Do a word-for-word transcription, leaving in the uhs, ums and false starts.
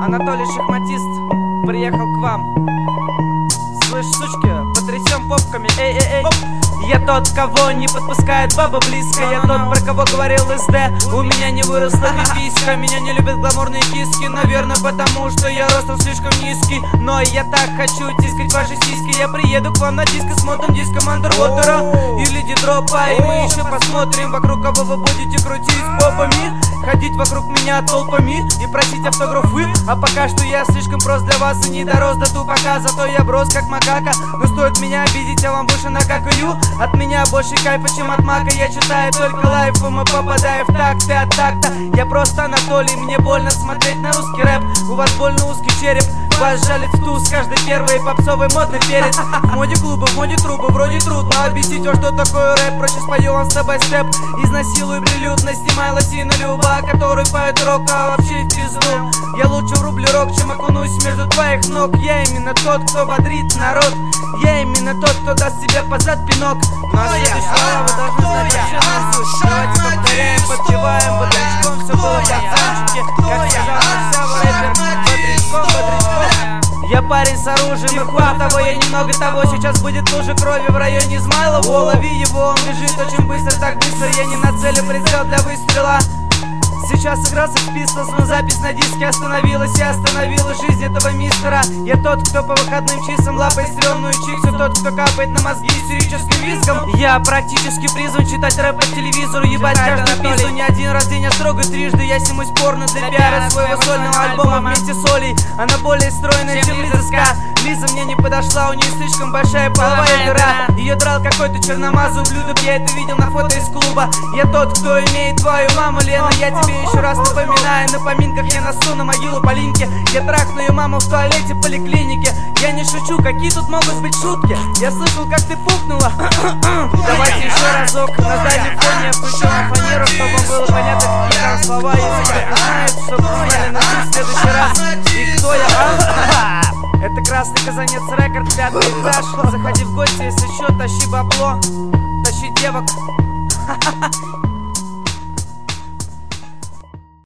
Анатолий Шахматист приехал к вам. Слышь, сучки, потрясем попками, эй-эй-эй. Я тот, кого не подпускает баба близко. Я тот, про кого говорил СД. У меня не выросла пиписька. Меня не любят гламурные киски. Наверное, потому что я ростом слишком низкий. Но я так хочу тискать ваши сиськи. Я приеду к вам на диско с модным диском Underwater или Дидропа. И мы еще посмотрим, вокруг кого вы будете крутить попами, ходить вокруг меня толпами и просить автографы. А пока что я слишком прост для вас и не дорос до тупака. Зато я брос как макака. Но стоит меня обидеть, я вам больше накакаю. От меня больше кайфа, чем от мака. Я читаю только лайф, и мы попадаем в такты от такта. Я просто Анатолий, мне больно смотреть на русский рэп. У вас больно узкий череп, вас жалит в туз каждый первый попсовый модный перец. В моде клуба, в моде трубы, вроде трудно объяснить, о, что такое рэп. Проще спою вам степ-бай-степ. Изнасилую прилюдно, снимай лосину люба, который поет рок, а вообще в пизду. Я лучше врублю рок, чем окунусь между твоих ног. Я именно тот, кто бодрит народ. Я именно тот, кто даст себе позад пинок. Ну а следующее слово вы должны знать вообще наизусть. Давайте повторяем, подпеваем бодрячком. Все было пацанчики, как сказал Максава рэпер. Бодрячком, бодрячком. Я парень с оружием, и хуй того, я немного того. Сейчас будет лужа крови в районе Измайлова. Лови его, он бежит очень быстро, так быстро. Я не на цели, прицел для выстрела. Сейчас игрался в Pistols, но запись на диске остановилась. Я остановила жизнь этого мистера. Я тот, кто по выходным часам лапает стрёмную чиксу. Тот, кто капает на мозги истерическим визгом. Я практически призван читать рэп по телевизору. Ебать каждую пизду, не один раз в день, а строго трижды. Я снимусь порно для пиара своего сольного альбома вместе с Олей. Она более стройная, чем Лиза Ска. Лиза мне не подошла, у нее слишком большая половая дыра. Ее драл какой-то черномазый ублюдок, я это видел на фото из клуба. Я тот, кто имеет твою маму, Лена. Я тебе еще раз напоминаю, на поминках я носу на могилу Полинки. Я трахну ее маму в туалете в поликлинике. Я не шучу, какие тут могут быть шутки? Я слышал, как ты пукнула. Давайте еще разок на дальнем фоне я включу на фанеру, чтобы было понятно, какие там слова. Если кто знает, чтобы знали на в следующий раз. И кто я, а? Это Красный Казанец Рекорд, пятый этаж. Заходи в гости, если что, тащи бабло, тащи девок.